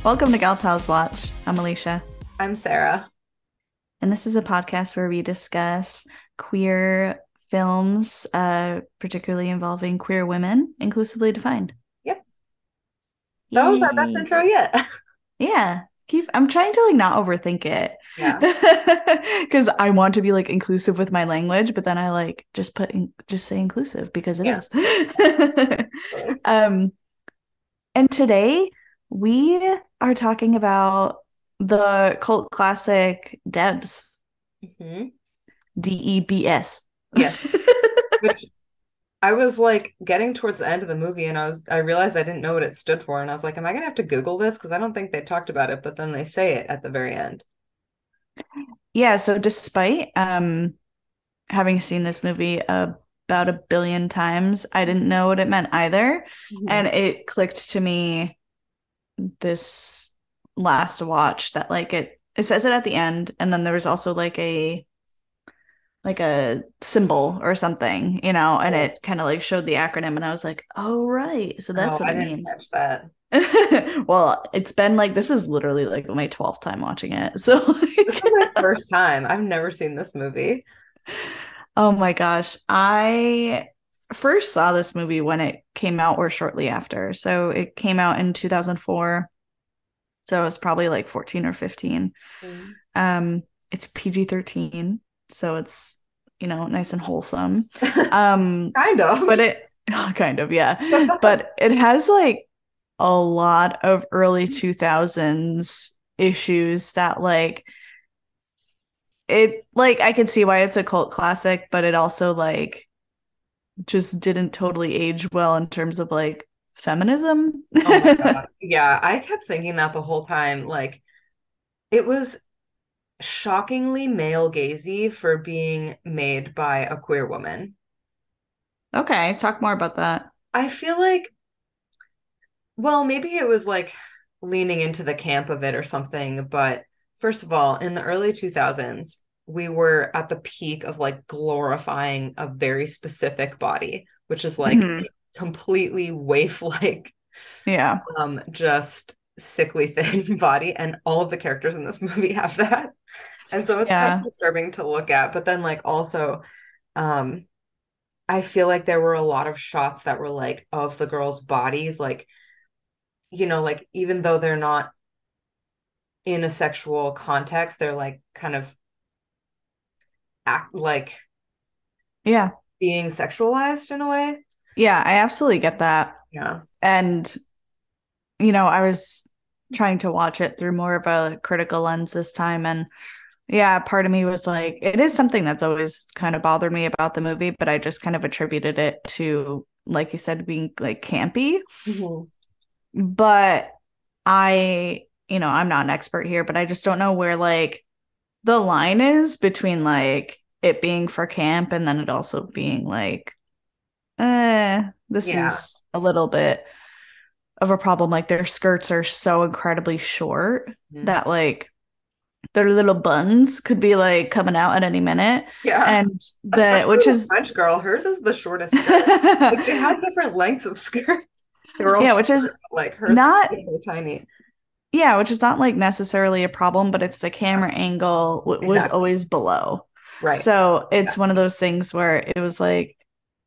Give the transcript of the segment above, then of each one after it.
Welcome to Gal Pals Watch. I'm Alicia, I'm Sarah. and this is a podcast where we discuss queer films, particularly involving queer women, inclusively defined. Yep, that was our best Yay! intro yet. Yeah, I'm trying to like not overthink it Yeah, because I want to be like inclusive with my language, but then I like just say inclusive because it yeah. is. Um, and today we are talking about the cult classic Debs. hmm Debs. Yes, which I was like getting towards the end of the movie and I realized I didn't know what it stood for and I was like, am I gonna have to Google this? Because I don't think they talked about it, but then they say it at the very end. Yeah, so despite having seen this movie about a billion times, I didn't know what it meant either. Mhm. And it clicked to me this last watch that like it says it at the end, and then there was also like a symbol or something, and Cool. it kind of like showed the acronym, and I was like, oh right, so Oh, that's what I it didn't means. catch that. Well, it's been like this is literally like my 12th time watching it. So This like is my first time. I've never seen this movie. oh my gosh. I first saw this movie when it came out or shortly after. So it came out in 2004. So it was probably like 14 or 15. Mm. Um, it's PG-13, so it's, nice and wholesome. Um, Kind but of. it kind of, yeah. But it has like a lot of early 2000s issues that like it like I can see why it's a cult classic, but it also like just didn't totally age well in terms of like feminism. Oh my God. Yeah, I kept thinking that the whole time. Like, it was shockingly male gazy for being made by a queer woman. Okay, talk more about that. I feel like, well, maybe it was like leaning into the camp of it or something, but first of all, in the early 2000s, we were at the peak of like glorifying a very specific body, which is like Mhm. completely waif-like, Yeah. just sickly thin body, and all of the characters in this movie have that. And so it's kind of Yeah. disturbing to look at, but then like also um I feel like there were a lot of shots that were like of the girls' bodies, like, like even though they're not in a sexual context, they're like kind of act like Yeah. being sexualized in a way. Yeah, I absolutely get that. Yeah. And I was trying to watch it through more of a critical lens this time, and yeah, part of me was like, it is something that's always kind of bothered me about the movie, but I just kind of attributed it to, like you said, being like campy. Mhm. But I'm not an expert here, but I just don't know where like the line is between like it being for camp and then it also being like, this Yeah. is a little bit of a problem. Like their skirts are so incredibly short Mhm. that like their little buns could be like coming out at any minute. Yeah. And Especially which the is, French girl, hers is the shortest skirt. Like they had different lengths of skirts. They were all yeah, short, which is like hers not, is so tiny. yeah, which is not like necessarily a problem, but it's the camera angle was Exactly. always below. Right. So Yeah. it's one of those things where it was like,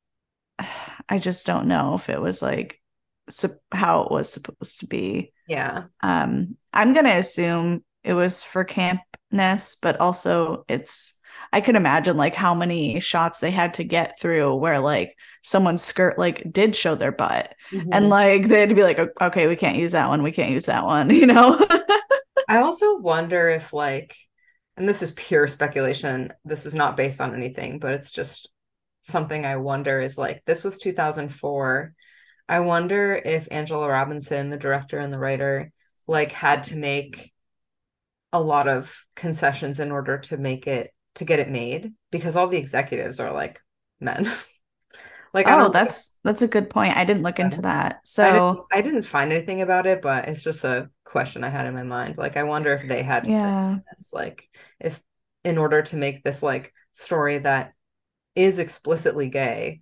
I just don't know if it was like how it was supposed to be. Yeah. I'm gonna assume it was for campness, but also I could imagine like how many shots they had to get through where like someone's skirt like did show their butt, and Mhm. like they had to be like, okay, we can't use that one, we can't use that one. I also wonder if like, and this is pure speculation, this is not based on anything, but it's just something I wonder is like, this was 2004. I wonder if Angela Robinson, the director and the writer, like had to make a lot of concessions in order to get it made because all the executives are like men. Like I Oh, don't that's a good point. I didn't look know. into that. So I didn't find anything about it, but it's just a question I had in my mind. Like I wonder if they had said yeah. this, like if in order to make this like story that is explicitly gay,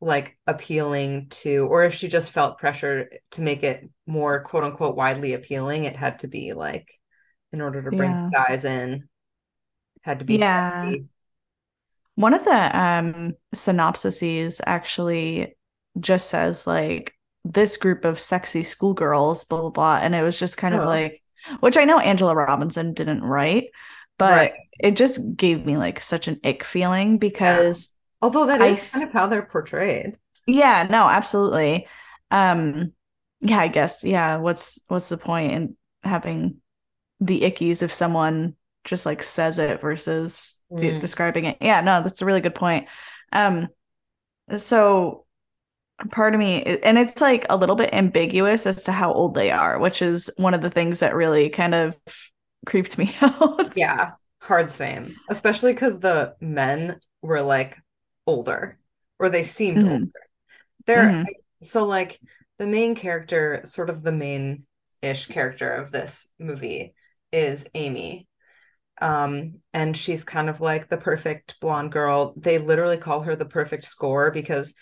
like appealing to, or if she just felt pressure to make it more quote unquote widely appealing, it had to be like, in order to bring Yeah. guys in, had to be Yeah. sexy. One of the synopsises actually just says like this group of sexy schoolgirls, blah blah blah. And it was just kind of Oh, like, which I know Angela Robinson didn't write, right. but it just gave me like such an ick feeling Yeah. because Although that I is kind of how they're portrayed. yeah, no, absolutely. Um yeah, I guess, yeah, what's the point in having the ickies if someone just like says it versus Mm. describing it. Yeah, no, that's a really good point. Um, so part of me, and it's like a little bit ambiguous as to how old they are, which is one of the things that really kind of creeped me out. Yeah, hard same. Especially because the men were like older, or they seemed older. Hmm. They're Hmm. so like the main character, sort of the main-ish character of this movie is Amy. And she's kind of like the perfect blonde girl. They literally call her the perfect score because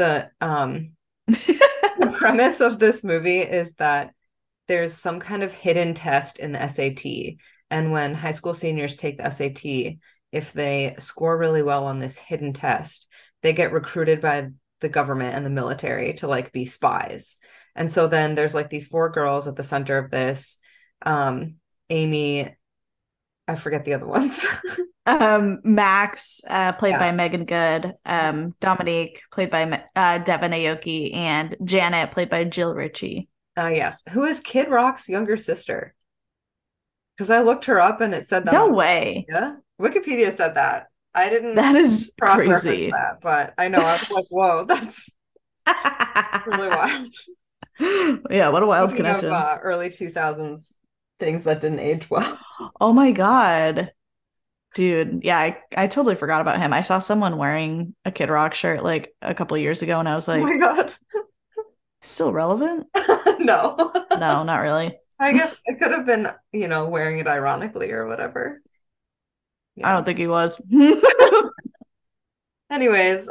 the premise of this movie is that there's some kind of hidden test in the SAT. And when high school seniors take the SAT, if they score really well on this hidden test, they get recruited by the government and the military to like be spies. And so then there's like these four girls at the center of this. Amy, I forget the other ones. Max, played Yeah. by Megan Good, Dominique, played by Devin Aoki, and Janet, played by Jill Ritchie. Yes. Who is Kid Rock's younger sister? Because I looked her up and it said that No on way. Wikipedia. Wikipedia said that. I didn't That is cross-reference crazy. that, but I know I was like, whoa, that's really wild. Yeah, what a wild Speaking of connection. early 2000s things that didn't age well. Oh my God. Dude, yeah, I totally forgot about him. I saw someone wearing a Kid Rock shirt like a couple of years ago, and I was Oh my like, God. still relevant? No. No, not really. I guess it could have been, wearing it ironically or whatever. I Yeah. don't think he was. Anyways,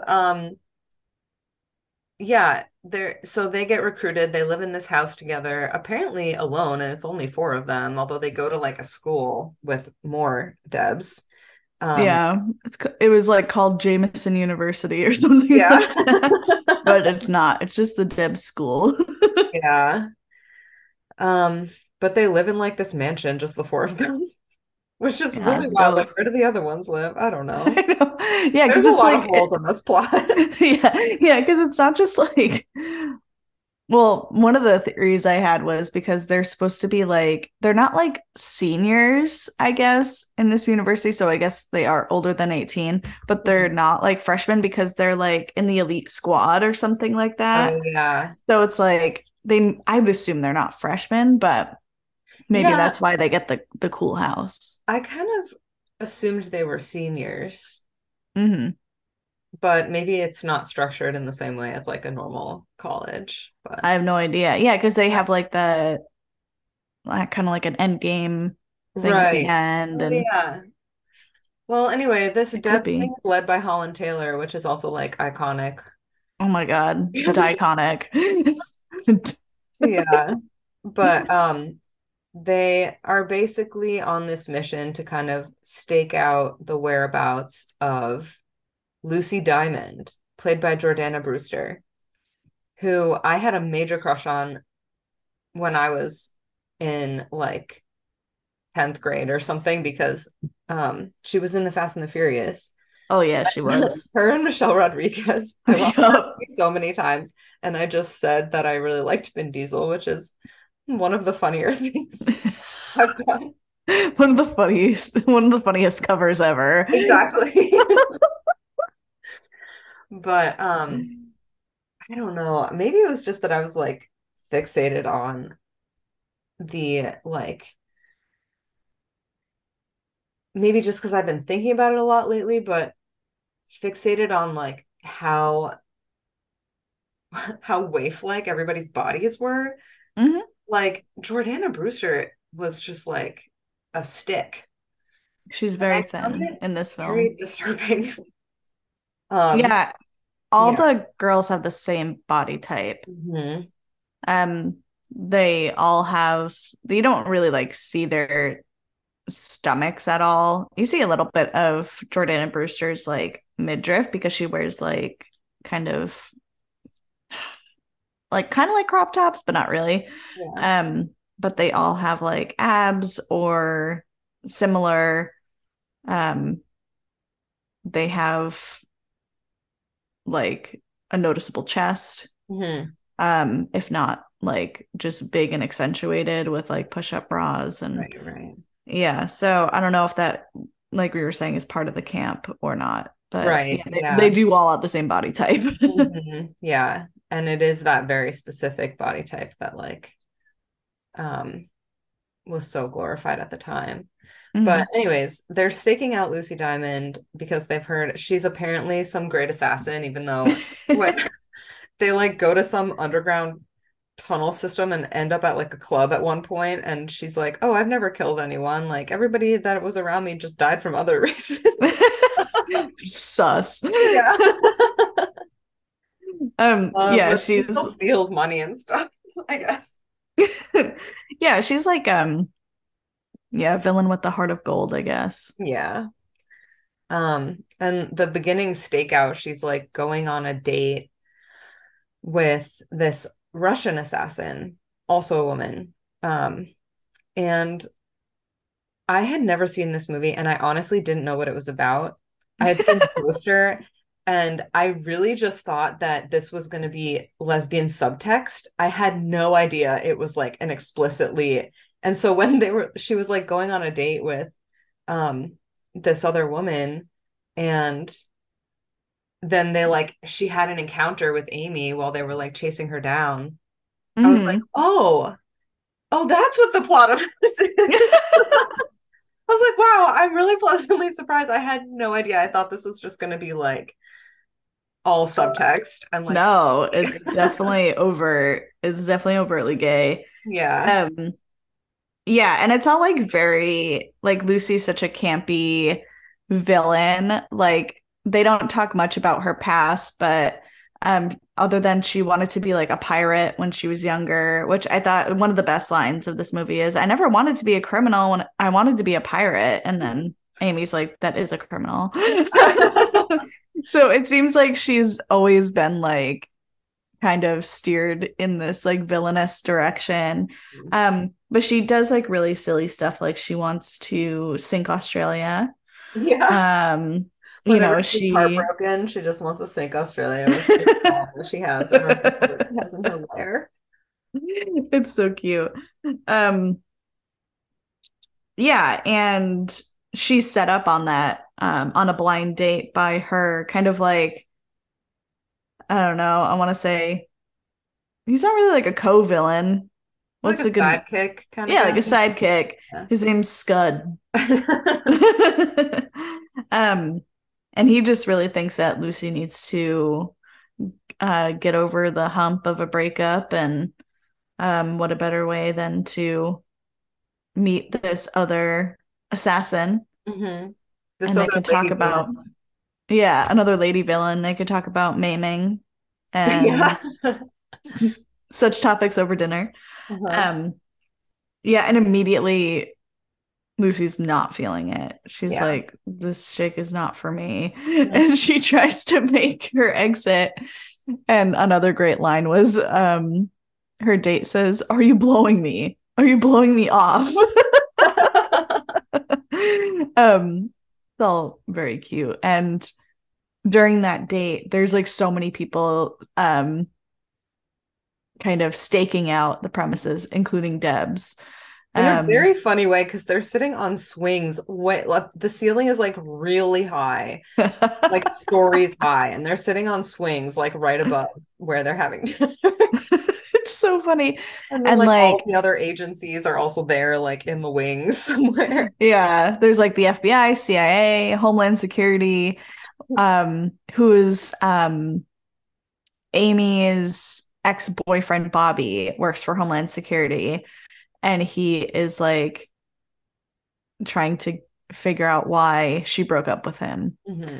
yeah, they get recruited. They live in this house together, apparently alone, and it's only four of them, although they go to like a school with more Debs. Um, Yeah, it was like called Jameson University or something yeah. like that, but it's not. It's just the Deb School. Yeah. Um, but they live in like this mansion, just the four of them, which is Yeah, really it's wild. Like, dope. where do the other ones live? I don't know. I know. Yeah, There's because a it's lot of like, holes in this plot. yeah, because it's not just like, well, one of the theories I had was because they're supposed to be like, they're not like seniors, I guess, in this university. So I guess they are older than 18, but they're not like freshmen because they're like in the elite squad or something like that. Oh yeah. So it's like I would assume they're not freshmen, but maybe Yeah, that's why they get the cool house. I kind of assumed they were seniors, Hmm. but maybe it's not structured in the same way as like a normal college. But I have no idea. Yeah, because they have like the like, kind of like an end game thing at the right. end, Oh and yeah. Well, anyway, this it could Deb thing be. is led by Holland Taylor, which is also like iconic. Oh my God, the iconic. Yeah. But they are basically on this mission to kind of stake out the whereabouts of Lucy Diamond, played by Jordana Brewster, who I had a major crush on when I was in like 10th grade or something because she was in the Fast and the Furious. Oh yeah, she was. Her and Michelle Rodriguez. I watched that Yup. movie so many times, and I just said that I really liked Vin Diesel, which is one of the funnier things I've done. One of the funniest covers ever. Exactly. But I don't know. Maybe it was just that I was like fixated on the like maybe just because I've been thinking about it a lot lately, but fixated on like how waif-like everybody's bodies were. Hmm. Like Jordana Brewster was just like a stick. She's And I very found thin it in this film. very disturbing. Um, Yeah, all Yeah. the girls have the same body type. Hmm. Um, they all have, you don't really like see their stomachs at all. You see a little bit of Jordana Brewster's like midriff because she wears like kind of kind of like crop tops, but not really. Yeah. Um, but they all have like abs or similar. Um, they have like a noticeable chest. Hmm. If not like just big and accentuated with like push-up bras and Right, right. yeah. So I don't know if that, like we were saying, is part of the camp or not. But yeah, Right. they Yeah. do all have the same body type. Yeah. And it is that very specific body type that like um was so glorified at the time. But Mhm. anyways, they're staking out Lucy Diamond because they've heard she's apparently some great assassin, even though when they like go to some underground tunnel system and end up at like a club at one point, and she's like, "Oh, I've never killed anyone. Like everybody that was around me just died from other races." Sus. Yeah. Yeah, But she still she's steals money and stuff, I guess. yeah, she's like yeah, villain with the heart of gold, I guess. Yeah. And the beginning stakeout, she's like going on a date with this Russian assassin, also a woman. And I had never seen this movie, and I honestly didn't know what it was about. I had seen the poster, and I really just thought that this was going to be lesbian subtext. I had no idea it was like an explicitly. And so when she was like going on a date with um this other woman, and then she had an encounter with Amy while they were like chasing her down. I was like, Hmm. oh, that's what the plot of this is. I was like, wow, I'm really pleasantly surprised. I had no idea. I thought this was just going to be like all subtext and like, No, it's definitely overt. It's definitely overtly gay. yeah, Um, yeah, and it's all like very like Lucy's such a campy villain. Like they don't talk much about her past, but other than she wanted to be like a pirate when she was younger, which I thought one of the best lines of this movie is I never wanted to be a criminal when I wanted to be a pirate. And then Amy's like, that is a criminal. So it seems like she's always been like kind of steered in this like villainous direction. But she does like really silly stuff, like she wants to sink Australia. yeah. Um, you Whenever know, she's she heartbroken, she just wants to sink Australia with the ball that she has in her lair. it's so cute. Um, yeah, and she's set up on that on a blind date by her kind of like I don't know, I want to say he's not really like a co-villain. Like What's a a good sidekick kind of yeah, like a guy. sidekick. Yeah. His name's Scud. um, and he just really thinks that Lucy needs to get over the hump of a breakup, and what a better way than to meet this other assassin, Hmm. This and they other could talk lady about villain. yeah, another lady villain. They could talk about maiming Yeah. and such topics over dinner. Uh-huh. Um, yeah, and immediately Lucy's not feeling it. She's Yeah. like, this chick is not for me. And she tries to make her exit. And another great line was her date says, are you blowing me? Are you blowing me off? It's all very cute. And during that date, there's like so many people kind of staking out the premises, including Debs. In a Um very funny way, because they're sitting on swings. Wait, look, the ceiling is like really high, like stories high, and they're sitting on swings like right above where they're having dinner. it's so funny. And then And like all like, the other agencies are also there, like in the wings somewhere. yeah, there's like the FBI, CIA, Homeland Security, who's Amy's ex-boyfriend Bobby works for Homeland Security, and he is like trying to figure out why she broke up with him. Hmm.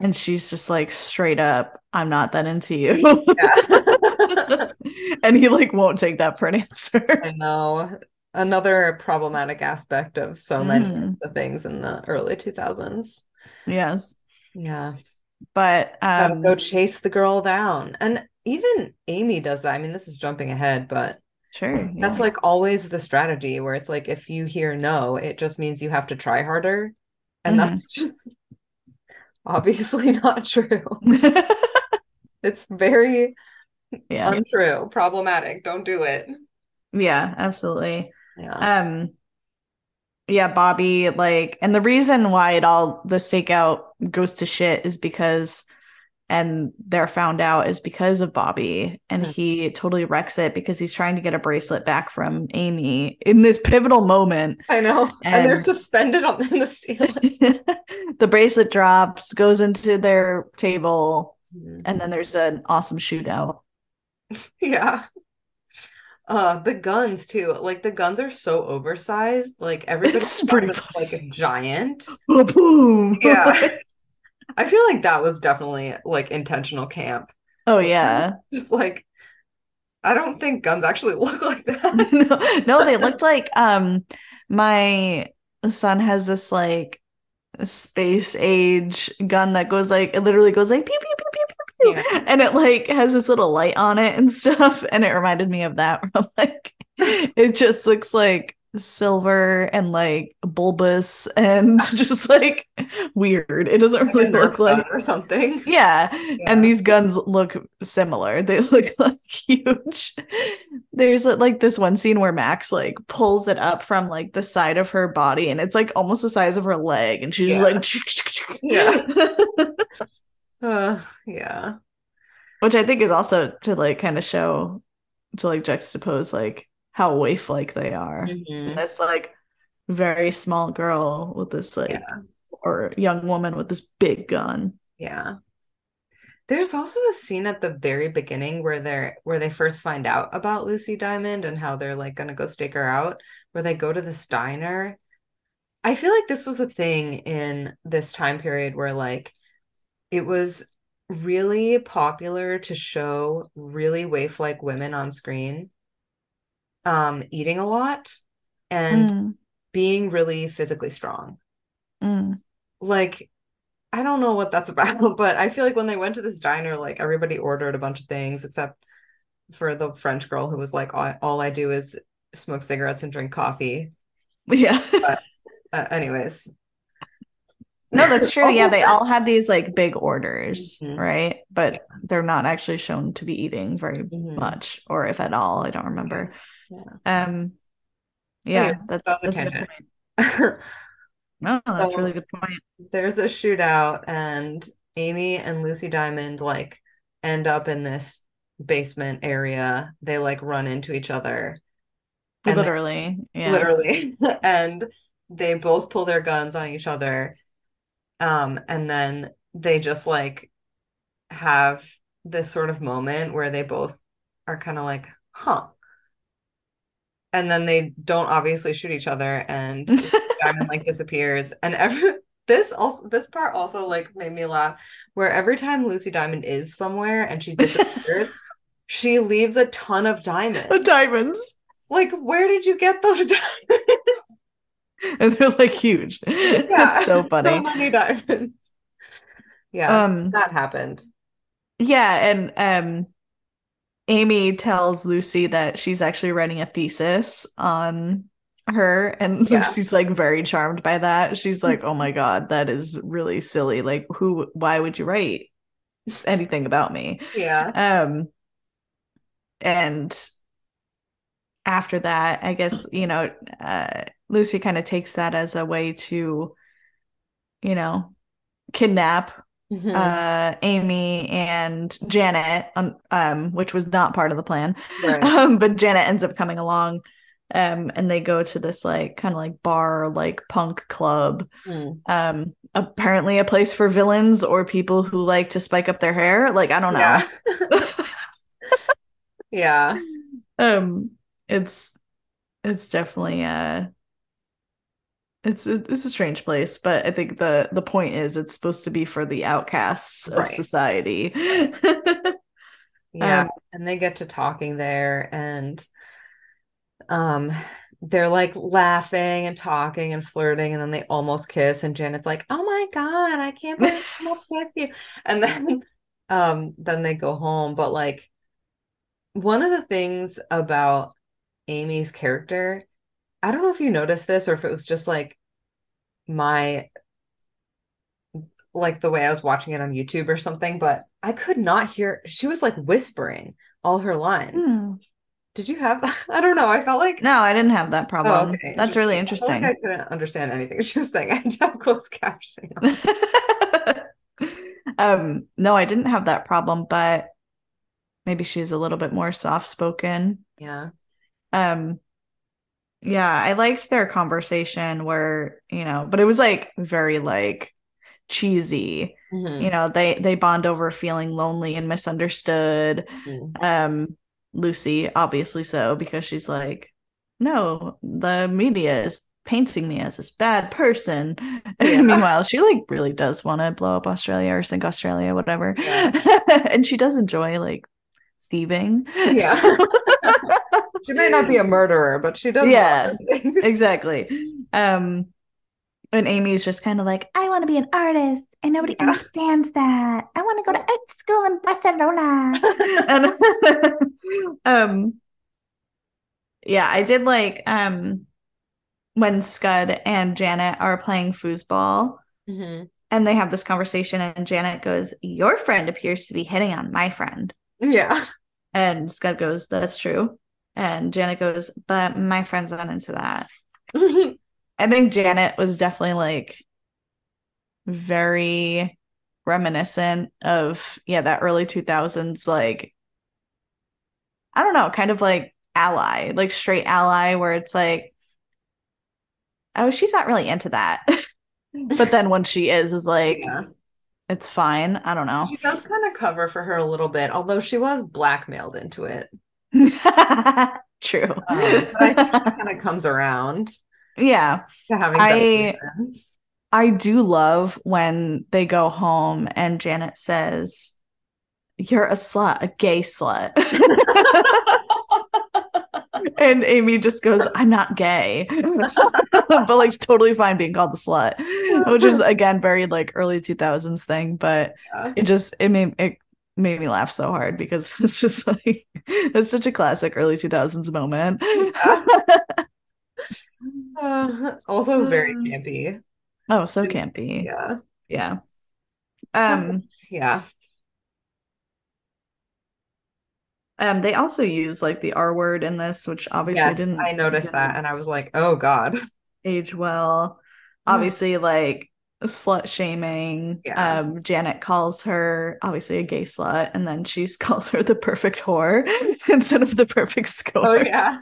And she's just like straight up, I'm not that into you. Yeah. And he like won't take that for an answer. I know. Another problematic aspect of so many of Hmm. the things in the early 2000s. Yes. Yeah. But Gotta go chase the girl down. And even Amy does that. I mean, this is jumping ahead, but sure, that's yeah. like always the strategy where it's like if you hear no, it just means you have to try harder. And Hmm. that's just obviously not true. It's very Yeah. untrue, problematic. Don't do it. Yeah, absolutely. Yeah. Um, yeah, Bobby, like, and the reason why the stakeout goes to shit is because, and they're found out is because of Bobby, and Mhm. he totally wrecks it because he's trying to get a bracelet back from Amy in this pivotal moment, I know. And they're and suspended in the ceiling. the bracelet drops, goes into their table, Mhm. and then there's an awesome shootout. Yeah. The guns too. Like the guns are so oversized. Like everybody's It's gun pretty is like a giant. funny. Boom. Yeah. I feel like that was definitely like intentional camp. Oh yeah. Just like I don't think guns actually look like that. No, they looked like my son has this like space age gun that goes like it literally goes like pew pew pew pew pew Yeah. pew and it like has this little light on it and stuff and it reminded me of that from like it just looks like silver and like bulbous and just like weird. It doesn't Like a really Nerf look gun like or something. yeah, and Yeah. these guns look similar. They look like huge. There's like this one scene where Max like pulls it up from like the side of her body and it's like almost the size of her leg and she's Yeah. like Yeah. Yeah. which I think is also to like kind of show to like juxtapose like how waif-like they are. And Hmm. this like very small girl with this like Yeah. or young woman with this big gun. Yeah. There's also a scene at the very beginning where they first find out about Lucy Diamond and how they're like gonna go stake her out, where they go to this diner. I feel like this was a thing in this time period where like it was really popular to show really waif-like women on screen, eating a lot and Mm, being really physically strong. mm. Like I don't know what that's about, but I feel like when they went to this diner, like everybody ordered a bunch of things except for the French girl who was like, all I do is smoke cigarettes and drink coffee. Yeah. But anyways, No, that's true. Yeah, also they all had these like big orders, mhm, right? But they're not actually shown to be eating very mhm, much, or if at all. I don't yeah, remember. yeah. Um, Anyways, yeah, that was a that's a good tangent. point. No, that's a really So good point. there's a shootout, and Amy and Lucy Diamond like end up in this basement area. They like run into each other, and they Literally, yeah. literally, and they both pull their guns on each other. And then they just like have this sort of moment where they both are kind of like, huh. And then they don't obviously shoot each other and Diamond like disappears. And this part also like made me laugh where every time Lucy Diamond is somewhere and she disappears, she leaves a ton of The diamonds. diamonds, Like, where did you get those diamonds? and they're like huge. It's Yeah, so so funny. many diamonds. Yeah, Um, that happened. yeah, and Amy tells Lucy that she's actually writing a thesis on her, and Yeah. Lucy's like very charmed by that. She's like, "Oh my God, that is really silly. Like, why would you write anything about me?" Yeah. Um, and after that, I guess, Lucy kind of takes that as a way to, you know, kidnap Hmm. Amy and Janet, which was not part of the plan. Right. But Janet ends up coming along, and they go to this like kind of like bar, like punk club. Mm. Apparently a place for villains or people who like to spike up their hair. Like, I don't Yeah. know. Yeah. Um, it's it's definitely it's a strange place, but I think the point is it's supposed to be for the outcasts of Right. society. Yeah, Um, and they get to talking there and um they're like laughing and talking and flirting and then they almost kiss and Janet's like, "Oh my God, I can't believe I'm upset with you." And then they go home, but like one of the things about Amy's character, I don't know if you noticed this or if it was just like my like the way I was watching it on YouTube or something, but I could not hear, she was like whispering all her lines. hmm. Did you have that? I don't know. I felt like, No, I didn't have that oh, problem. okay, That's really interesting. I felt like I interesting. couldn't understand anything she was saying. I had to have closed captioning on. No, I didn't have that problem, but maybe she's a little bit more soft spoken. Yeah. Um, yeah, I liked their conversation where, but it was like very like cheesy. Hmm. They bond over feeling lonely and misunderstood. Hmm. Um, Lucy, obviously so, because she's like, no, the media is painting me as this bad person. Yeah. Meanwhile, she like really does want to blow up Australia or sink Australia, whatever. Yeah. And she does enjoy like thieving. Yeah. So She may not be a murderer, but she does love yeah, her things. exactly. Um, And Amy's just kind of like, I want to be an artist, and nobody Yeah. understands that. I want to go to art school in Barcelona. And yeah, I did like when Scud and Janet are playing foosball Hmm. and they have this conversation, and Janet goes, Your friend appears to be hitting on my friend. Yeah. And Scud goes, That's true. And Janet goes, But my friend's not into that. I think Janet was definitely like very reminiscent of that early 2000s, like I don't know, kind of like ally, like straight ally, where it's like, oh, she's not really into that. But then when she is like, Yeah. it's fine. I don't know. She does kind of cover for her a little bit, although she was blackmailed into it. True. But I think she kind of comes around Yeah. to having better I reasons. I do love when they go home and Janet says, You're a slut, a gay slut. And Amy just goes, I'm not gay. But like totally fine being called the slut, which is again very like early 2000s thing, but Yeah. it made me laugh so hard because it's just like it's such a classic early 2000s moment. Yeah. Also very campy. Oh, so campy. Yeah. Yeah. Uh, Um, yeah. they also use like the R word in this, which obviously Yes, didn't I noticed that didn't and I was like, oh God. age well. Obviously, like slut shaming. Yeah. Janet calls her obviously a gay slut, and then she calls her the perfect whore instead of the perfect Oh score. yeah.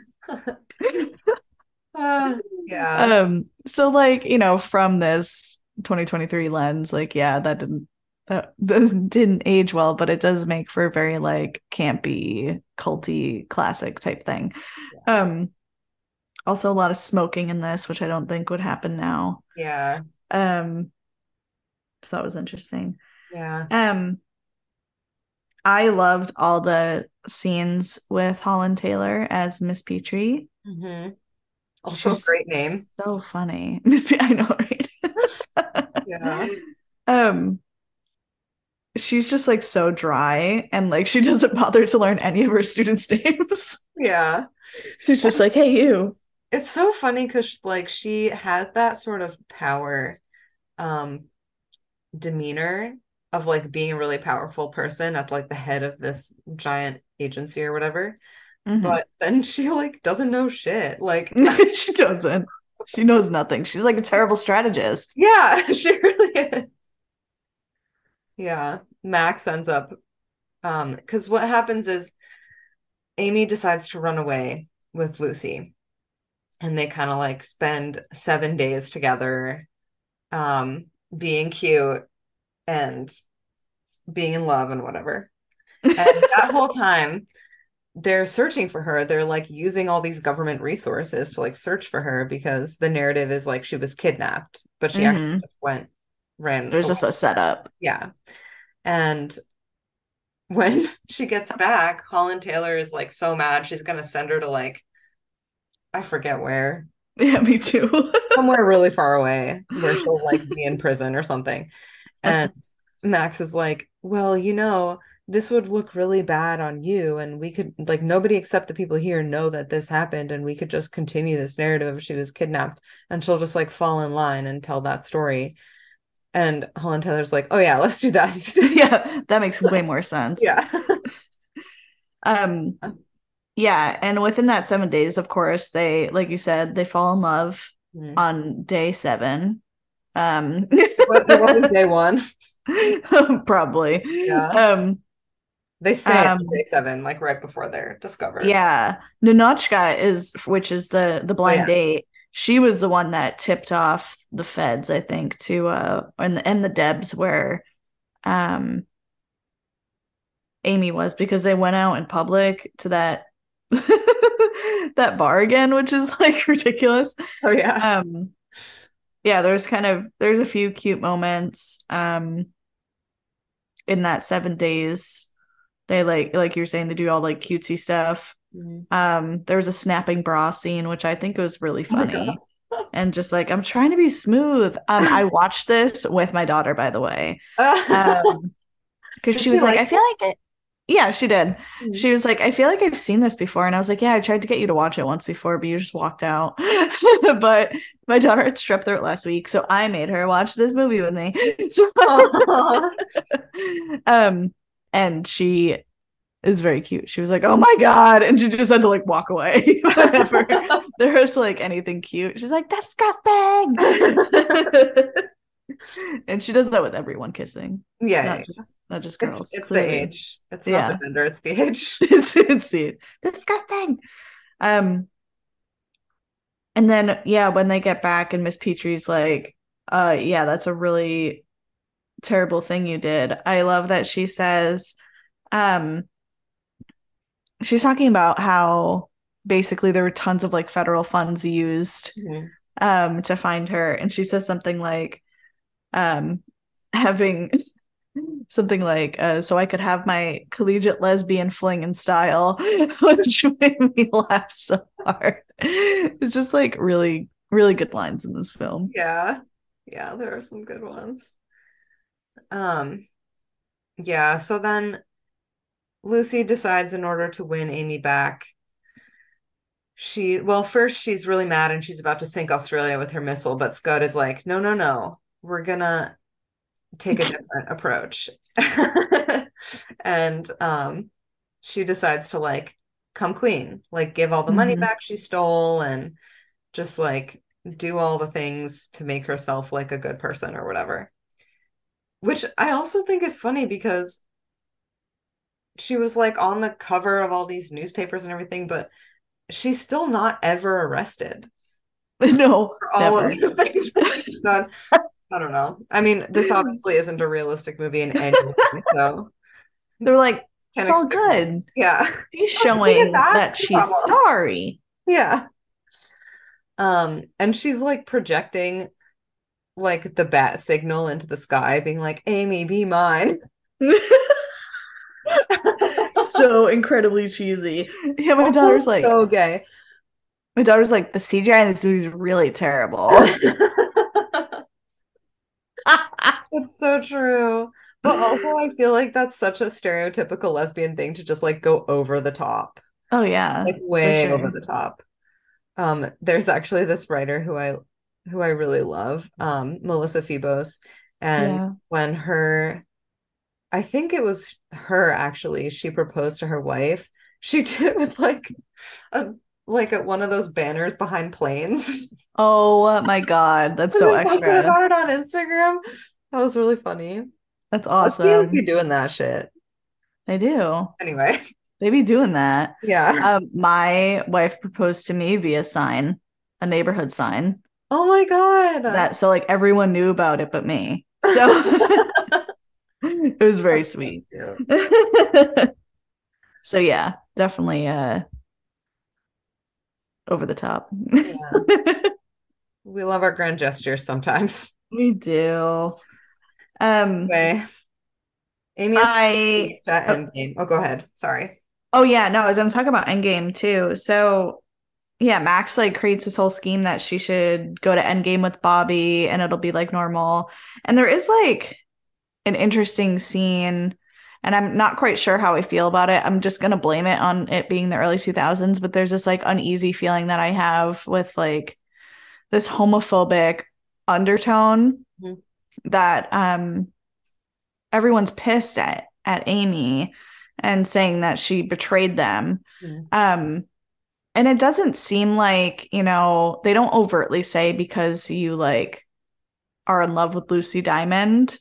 Yeah. So like, from this 2023 lens, like, yeah, that didn't age well, but it does make for a very like campy, culty, classic type thing. Um, Also a lot of smoking in this, which I don't think would happen now. Yeah. Um, so that was interesting. Yeah. Um, I loved all the scenes with Holland Taylor as Miss Petrie. Hmm. Also a She's great name. so funny. I know, right? Yeah. um, she's just like so dry and like she doesn't bother to learn any of her students' names. Yeah. She's just like, hey, you. It's so funny because like she has that sort of power um demeanor of like being a really powerful person at like the head of this giant agency or whatever. Mhm. But then she like doesn't know shit. Like She doesn't. She knows nothing. She's like a terrible strategist. yeah, she really is. Yeah. Max ends up because what happens is Amy decides to run away with Lucy and they kind of like spend 7 days together being cute and being in love and whatever. And that whole time they're searching for her. They're like using all these government resources to like search for her because the narrative is like she was kidnapped, but she actually Mm-hmm. just ran There's away. just a setup. Yeah. And when she gets back, Holland Taylor is like so mad. She's gonna send her to like, I forget where, Yeah, me too. somewhere really far away where she'll like be in prison or something. And Max is like, well, this would look really bad on you. And we could, like, nobody except the people here know that this happened. And we could just continue this narrative if she was kidnapped and she'll just like fall in line and tell that story. And Holland Taylor's like, oh, yeah, let's do that instead. Yeah, that makes way more sense. Yeah. Um, yeah, and within that 7 days, of course, they, like you said, they fall in love Mm. on day 7. It wasn't day one. Probably. Yeah. Um, They say it's um, day 7, like right before they're discovered. yeah, Ninochka which is the Oh, blind yeah. date. She was the one that tipped off the feds, I think, to and the Debs where um Amy was, because they went out in public to that that bar again, which is like ridiculous. Oh, yeah. Yeah, there's a few cute moments in that 7 days. They like you were saying, they do all like cutesy stuff. Mhm. There was a snapping bra scene, which I think was really Oh my God. funny. And just like, I'm trying to be smooth. I watched this with my daughter, by the way. Because Did she she was like, like I feel like it. Yeah, she did. it? She was like, I feel like I've seen this before. And I was like, yeah, I tried to get you to watch it once before, but you just walked out. But my daughter had strep throat last week, so I made her watch this movie with me. So, Aw. um, and she is very cute. She was like, "Oh my God," and she just had to like walk away whenever there was like anything cute. She's like, "Disgusting," and she does that with everyone kissing, Yeah, not just it's girls. it's the Clearly, age. It's not the yeah, gender, it's the age. it's it. Disgusting. Um, and then yeah, when they get back and Miss Petrie's like, yeah, that's a really terrible thing you did. I love that she says, um, she's talking about how basically there were tons of like federal funds used Mhm. to find her, and she says something like um having something like so I could have my collegiate lesbian fling in style, which made me laugh so hard. It's just like really really good lines in this film. Yeah. Yeah, there are some good ones. Um, yeah, so then Lucy decides in order to win Amy back, first she's really mad and she's about to sink Australia with her missile, but Scud is like, no, no, no, we're gonna take a different approach. And she decides to like come clean, like give all the money Mm-hmm. back she stole and just like do all the things to make herself like a good person or whatever. Which I also think is funny because she was like on the cover of all these newspapers and everything, but she's still not ever arrested No, for all of never. the things that she's done. I don't know. I mean, this obviously isn't a realistic movie in any way, so They're like, can't it's all expect much. good. Yeah. She's We get showing that? that No she's problem. sorry. Yeah. And she's like projecting like the bat signal into the sky, being like, Amy, be mine. So incredibly cheesy. Yeah, So gay. my daughter's like, the CGI in this movie is really terrible. It's so true. But also, I feel like that's such a stereotypical lesbian thing to just like go over the top, Oh yeah, like for way over sure. the top. There's actually this writer who I really love, Melissa Febos, and Yeah. when I think it was her actually, she proposed to her wife. She did it with a at one of those banners behind planes. Oh my God, that's And so then posted extra. about it on Instagram. That was really funny. That's Lesbians be awesome. doing that shit. They do. Anyway, They be doing that. yeah. My wife proposed to me via sign, a neighborhood sign. Oh my God. That so like everyone knew about it but me. So it was very That's so sweet. cute. So yeah, definitely over the top. Yeah. We love our grand gestures sometimes. We do. Um Anyway, Amy has to I speak at oh, Endgame. Oh, go ahead. Sorry. oh yeah, no, I was gonna talk about Endgame too. So yeah, Max like creates this whole scheme that she should go to Endgame with Bobby and it'll be like normal. And there is like an interesting scene, and I'm not quite sure how I feel about it. I'm just gonna blame it on it being the early 2000s, but there's this like uneasy feeling that I have with like this homophobic undertone Mhm. that everyone's pissed at Amy and saying that she betrayed them. Mhm. Um and it doesn't seem like, they don't overtly say because you like are in love with Lucy Diamond.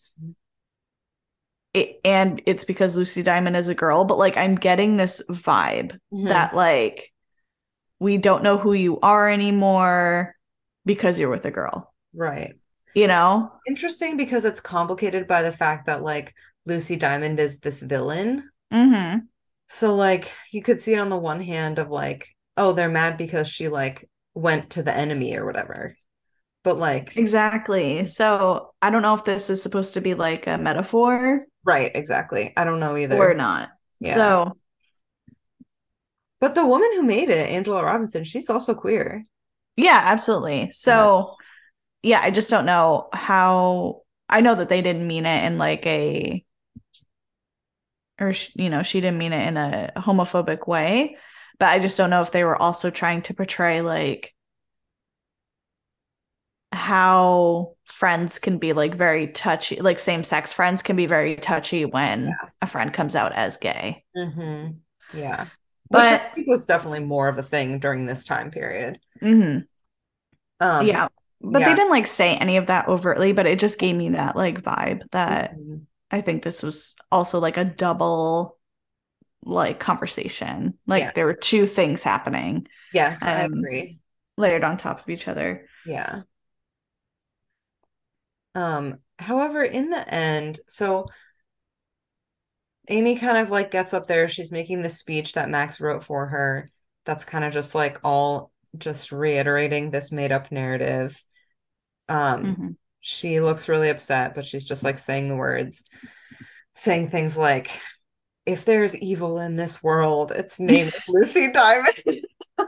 And it's because Lucy Diamond is a girl, but like I'm getting this vibe Mhm. that like we don't know who you are anymore because you're with a girl, Right. you know? Interesting because it's complicated by the fact that like Lucy Diamond is this villain. Mm-hmm. So like you could see it on the one hand of like, oh, they're mad because she like went to the enemy or whatever. But like, Exactly. So I don't know if this is supposed to be like a metaphor right, exactly. I don't know or either. not. Yeah. So But the woman who made it, Angela Robinson, she's also queer. yeah, absolutely. Yeah. So yeah, I just don't know how. I know that they didn't mean it in like a, or she didn't mean it in a homophobic way, but I just don't know if they were also trying to portray like how friends can be like very touchy, like same-sex friends can be very touchy when a friend comes out as gay. Hmm. Yeah. Which I But think was definitely more of a thing during this time period. mhm, Um, yeah, but they yeah. didn't like say any of that overtly, but it just gave me that like vibe that Mhm. I think this was also like a double like conversation. Yeah. Like there were two things happening, Yes, I um, agree. layered on top of each other. Yeah. However, in the end, so Amy kind of like gets up there, she's making this speech that Max wrote for her. That's kind of just like all just reiterating this made up narrative. Um, Hmm. she looks really upset, but she's just like saying the words, saying things like, if there's evil in this world, its name is Lucy Diamond.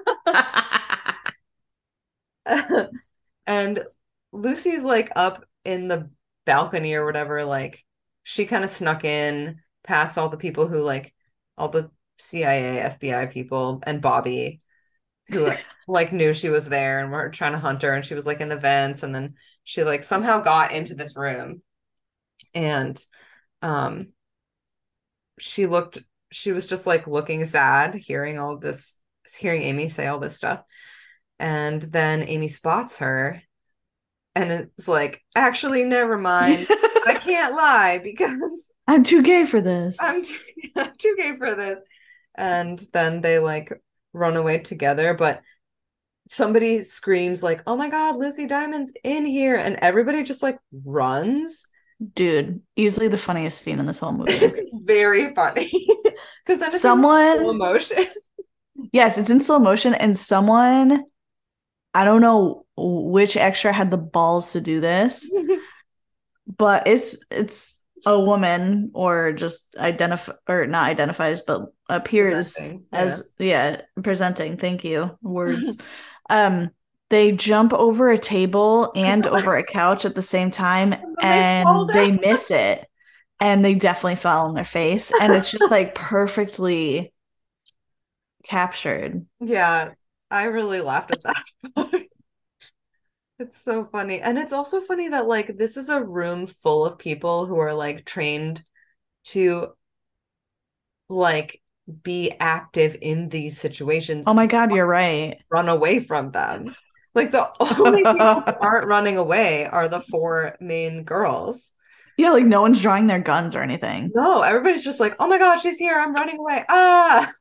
And Lucy's like up in the balcony or whatever, like she kind of snuck in past all the people who like all the CIA, FBI people and Bobby who like knew she was there and were trying to hunt her and she was like in the vents and then she like somehow got into this room and um she looked she was just like looking sad hearing all this hearing Amy say all this stuff and then Amy spots her and it's like, actually, never mind. I can't lie because I'm too gay for I'm this. too, I'm too gay for this. And then they like run away together, but somebody screams like, "Oh my God, Lucy Diamond's in here!" And everybody just like runs. Dude, easily the funniest scene in this whole movie. It's very funny because then it's in slow Someone, motion. yes, it's in slow motion, and someone, I don't know which extra had the balls to do this, but it's a woman or just identify or not identifies, but appears Presenting, yeah. as, yeah, presenting. Thank you. Words. Um, they jump over a table and over a couch at the same time, And then they fall and down. they miss it. And they definitely fell on their face. And it's just like perfectly captured. Yeah, I really laughed at that. It's so funny. And it's also funny that like this is a room full of people who are like trained to like be active in these situations, Oh my God, you're right. run away from them. Like the only people who aren't running away are the four main girls. Yeah, like no one's drawing their guns or anything. No, everybody's just like, "Oh my God, she's here. I'm running away." Ah.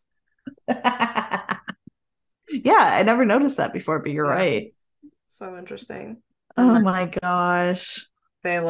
Yeah, I never noticed that before, but you're Yeah, right. so interesting. And Oh then my gosh.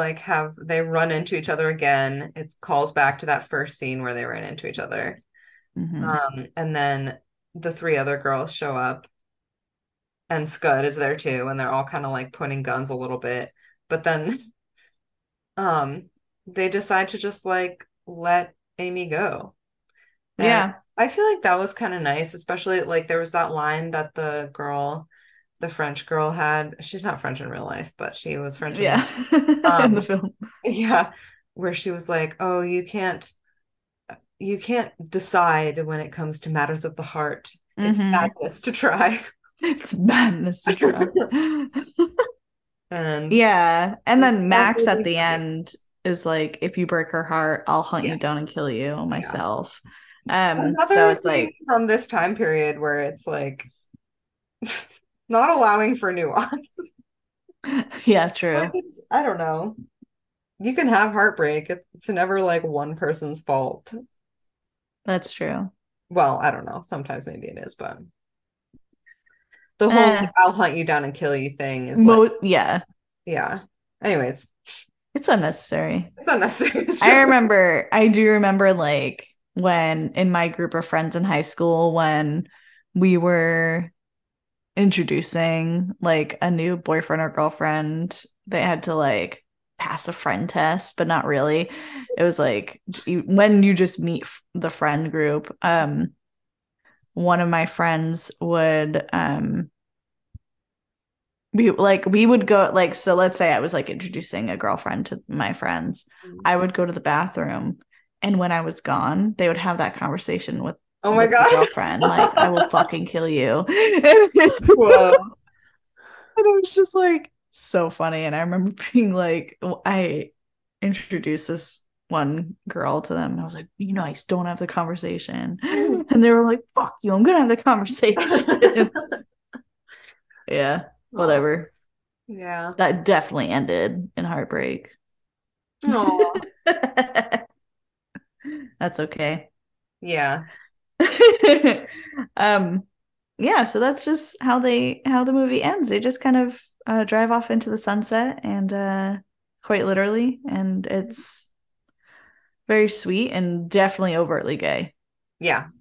they run into each other again. It calls back to that first scene where they ran into each other. Mm-hmm. And then the three other girls show up, and Scud is there too, and they're all kind of like pointing guns a little bit. But then um they decide to just like let Amy go. And Yeah. I feel like that was kind of nice, especially like there was that line that the French girl had. She's not French in real life, but she was French in Yeah. the In the um film. yeah, where she was like, "Oh, you can't decide when it comes to matters of the heart. It's Mm-hmm. madness to try." It's madness to try. And Yeah. And that then was Max at really the funny. end is like, if you break her heart, I'll hunt Yeah, you down and kill you yeah. myself. So Another it's thing like, from this time period where it's like not allowing for nuance. yeah, Like true. it's, I don't know. You can have heartbreak. It's never like one person's fault. That's true. Well, I don't know. Sometimes maybe it is, but the whole Eh, like, I'll hunt you down and kill you thing is like, yeah, yeah. Anyways, it's unnecessary. it's unnecessary. It's true. I do remember like when in my group of friends in high school when we were introducing like a new boyfriend or girlfriend, they had to like pass a friend test, but not really. It was like when you just meet the friend group, one of my friends would we would go like so let's say I was like introducing a girlfriend to my friends. I would go to the bathroom and when I was gone, they would have that conversation Oh my with the God. girlfriend like I will fucking kill you. Whoa. And it was just like so funny. And I remember being like, I introduced this one girl to them, and I was like, "Be nice, don't have the conversation." And they were like, "Fuck you, I'm gonna have the conversation." Yeah, Oh, whatever. yeah. That definitely ended in heartbreak. Oh, That's okay. yeah. um, yeah, so that's just how the movie ends. They just kind of drive off into the sunset and quite literally, and it's very sweet and definitely overtly gay. Yeah.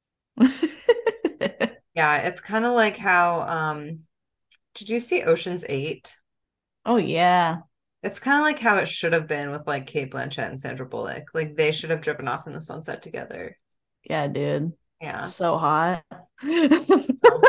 Yeah. It's kind of like how, did you see Ocean's 8? Oh yeah. It's kind of like how it should have been with like Kate Blanchett and Sandra Bullock. Like they should have driven off in the sunset together. Yeah, dude. Yeah. So hot. So,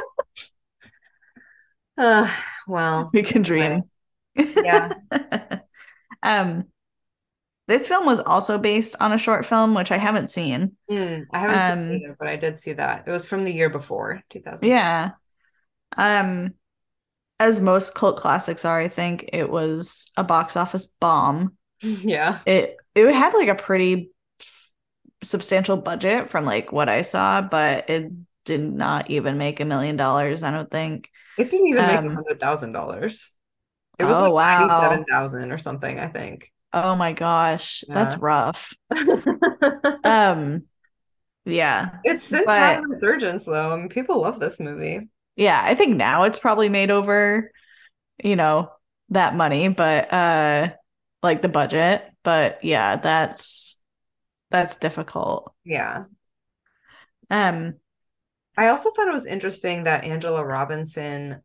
uh, well, We can anyway. dream. Yeah. um this film was also based on a short film which I haven't seen. I haven't seen it Um either, but I did see that. It was from the year before, 2004. yeah. Um as most cult classics are, I think it was a box office bomb. Yeah. It had like a pretty substantial budget from like what I saw, but it did not even make $1 million, I don't think. It didn't even make Um, $100,000. It was oh like wow. 97,000 or something, I think. Oh my gosh, that's Yeah. rough. Um, yeah. It's had a But resurgence though. I mean, people love this movie. yeah, I think now it's probably made over, you know, that money, but like the budget. But yeah, that's difficult. Yeah. Um, I also thought it was interesting that Angela Robinson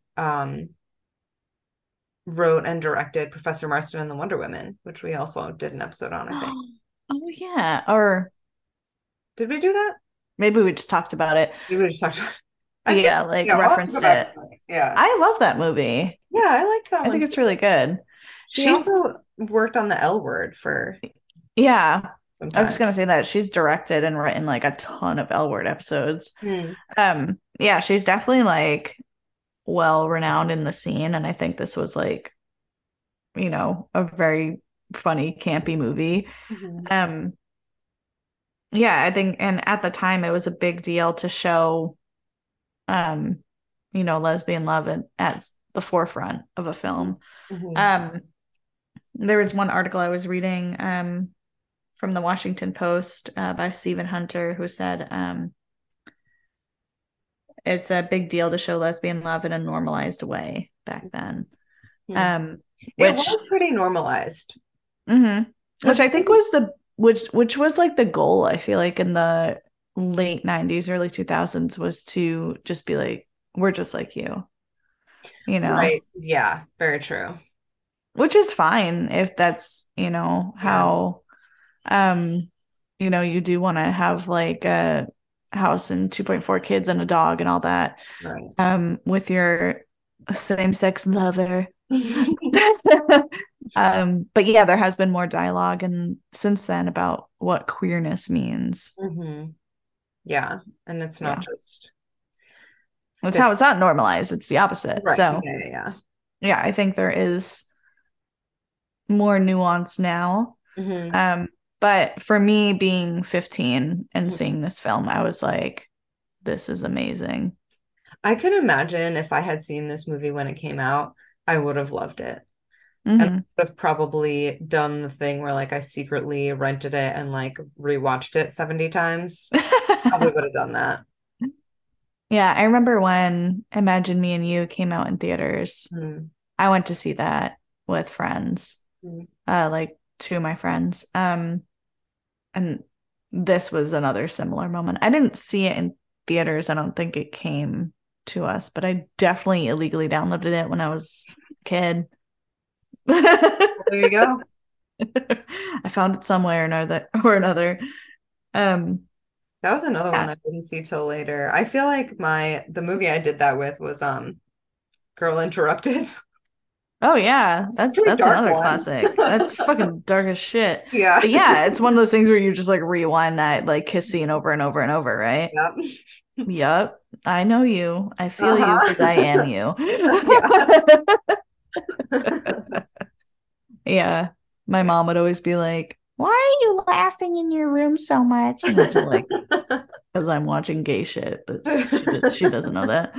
wrote and directed Professor Marston and the Wonder Women, which we also did an episode on, I think. oh yeah. Or Did we do that? maybe we just talked about it. Maybe we just talked about it. I think, Yeah, like yeah, I'll have to go referenced back it. and look. Yeah. I love that movie. Yeah, I liked that I one think too. it's really good. She She's also worked on the L Word for yeah. some I was time. just gonna say that she's directed and written like a ton of L Word episodes. Hmm. Yeah, she's definitely like well renowned in the scene, and I think this was like, a very funny, campy movie. Mhm. Um, yeah, I think, and at the time it was a big deal to show, um, lesbian love at the forefront of a film. Mhm. Um, there was one article I was reading, from the Washington Post, by Stephen Hunter, who said, it's a big deal to show lesbian love in a normalized way back then. Mhm. Um, It which, was pretty normalized mhm, which because I think was which was like the goal, I feel like in the late 90s, early 2000s was to just be like, we're just like you know, Right. Yeah, very true. which is fine if that's, Yeah. how, um, you do want to have like a house and 2.4 kids and a dog and all that, Right. with your same-sex lover. But yeah, there has been more dialogue and since then about what queerness means. Yeah. And it's not Yeah. just That's fit. how it's not normalized. It's the opposite. Right. So Yeah, yeah, yeah, I think there is more nuance now. yeah. But for me being 15 and Mhm. seeing this film, I was like, this is amazing. I can imagine if I had seen this movie when it came out, I would have loved it. And I Hmm. would have probably done the thing where like I secretly rented it and like rewatched it 70 times. Probably would have done that. Yeah, I remember when Imagine Me and You came out in theaters. Mm. I went to see that with friends, Mm. like two of my friends. And this was another similar moment. I didn't see it in theaters. I don't think it came to us, but I definitely illegally downloaded it when I was a kid. Well, there you go. I found it somewhere or another. Um, That was another one yeah. I didn't see till later. I feel like the movie I did that with was Girl Interrupted. Oh yeah, Pretty that's dark another one. classic. That's fucking dark as shit. Yeah. But yeah, it's one of those things where you just like rewind that like kiss scene over and over and over, right? Yep. Yup. I know you. I feel you because I am Uh-huh. you. Yeah. Yeah. My mom would always be like, "Why are you laughing in your room so much?" And I'm just like, "Because I'm watching gay shit," but she doesn't know that.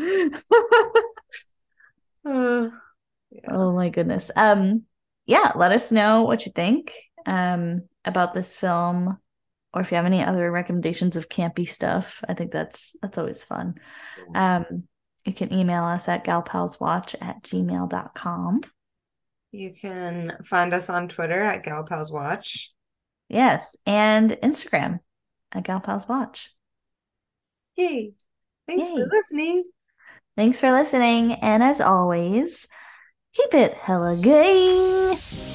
Uh, yeah. Oh my goodness. Yeah, let us know what you think about this film, or if you have any other recommendations of campy stuff. I think that's always fun. Um, you can email us at galpalswatch@gmail.com. You can find us on Twitter at GalPalsWatch. Yes, and Instagram at galpalswatch. Yay. Thanks for Yay. listening. Thanks for listening, and as always, keep it hella gay.